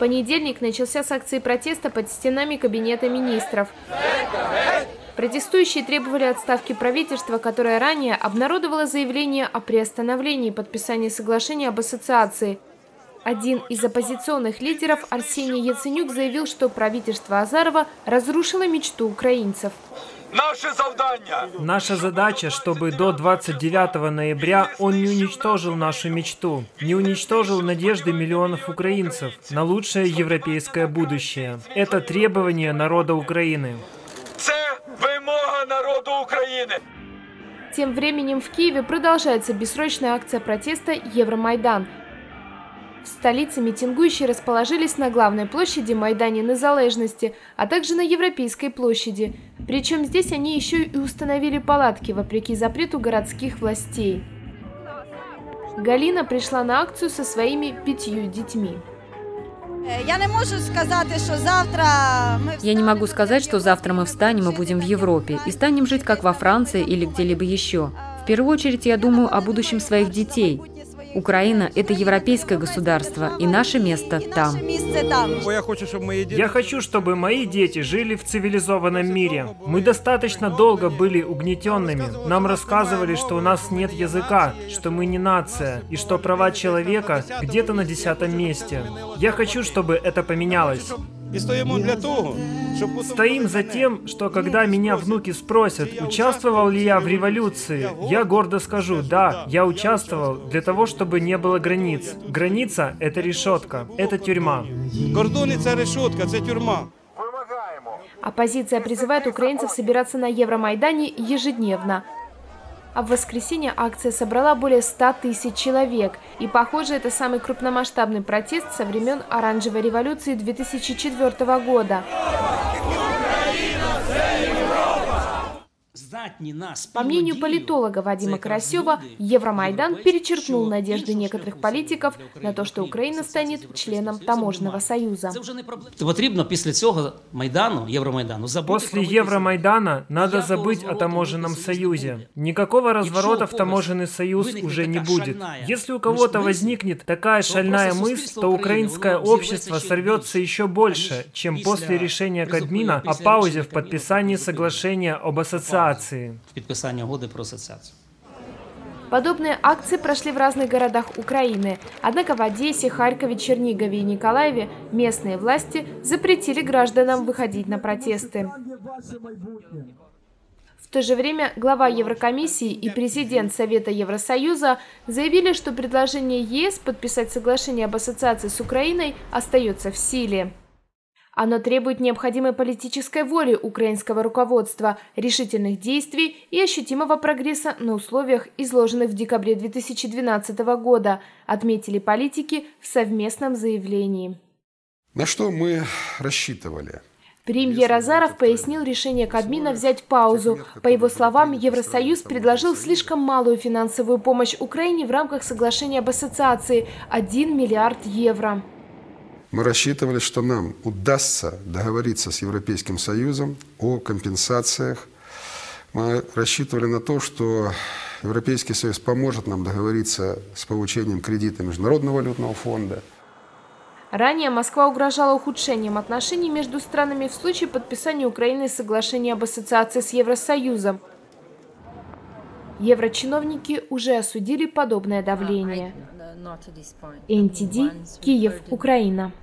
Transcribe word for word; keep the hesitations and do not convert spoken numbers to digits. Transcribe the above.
понедельник начался с акции протеста под стенами Кабинета министров. Протестующие требовали отставки правительства, которое ранее обнародовало заявление о приостановлении подписания соглашения об ассоциации. Один из оппозиционных лидеров, Арсений Яценюк, заявил, что правительство Азарова разрушило мечту украинцев. Наше завдання. Наша задача, чтобы до двадцать девятого ноября он не уничтожил нашу мечту, не уничтожил надежды миллионов украинцев на лучшее европейское будущее. Это требование народа Украины. Це вимога народу України. Тем временем в Киеве продолжается бессрочная акция протеста «Евромайдан». В столице митингующие расположились на главной площади Майдане Незалежности, а также на Европейской площади. Причем здесь они еще и установили палатки, вопреки запрету городских властей. Галина пришла на акцию со своими пятью детьми. Я не могу сказать, что завтра мы... Я не могу сказать, что завтра мы встанем и будем в Европе, и станем жить как во Франции или где-либо еще. В первую очередь я думаю о будущем своих детей. Украина – это европейское государство, и наше место там. Я хочу, чтобы мои дети жили в цивилизованном мире. Мы достаточно долго были угнетенными. Нам рассказывали, что у нас нет языка, что мы не нация, и что права человека где-то на десятом месте. Я хочу, чтобы это поменялось. Стоим за тем, что когда меня внуки спросят, участвовал ли я в революции, я гордо скажу: да, я участвовал для того, чтобы не было границ. Граница – это решетка, это тюрьма. Оппозиция призывает украинцев собираться на Евромайдане ежедневно. А в воскресенье акция собрала более ста тысяч человек. И, похоже, это самый крупномасштабный протест со времен Оранжевой революции две тысячи четвёртого года. По мнению политолога Вадима Карасева, Евромайдан перечеркнул надежды некоторых политиков на то, что Украина станет членом таможенного союза. После Евромайдана надо забыть о таможенном союзе. Никакого разворота в таможенный союз уже не будет. Если у кого-то возникнет такая шальная мысль, то украинское общество сорвется еще больше, чем после решения Кабмина о паузе в подписании соглашения об ассоциации. Подобные акции прошли в разных городах Украины. Однако в Одессе, Харькове, Чернигове и Николаеве местные власти запретили гражданам выходить на протесты. В то же время глава Еврокомиссии и президент Совета Евросоюза заявили, что предложение ЕС подписать соглашение об ассоциации с Украиной остается в силе. Оно требует необходимой политической воли украинского руководства, решительных действий и ощутимого прогресса на условиях, изложенных в декабре две тысячи двенадцатого года, отметили политики в совместном заявлении. На что мы рассчитывали? Премьер Азаров пояснил решение Кабмина взять паузу. По его словам, Евросоюз предложил слишком малую финансовую помощь Украине в рамках соглашения об ассоциации – один миллиард евро. Мы рассчитывали, что нам удастся договориться с Европейским Союзом о компенсациях. Мы рассчитывали на то, что Европейский Союз поможет нам договориться с получением кредита Международного валютного фонда. Ранее Москва угрожала ухудшением отношений между странами в случае подписания Украины соглашения об ассоциации с Евросоюзом. Еврочиновники уже осудили подобное давление. эн ти ди, Киев, Украина.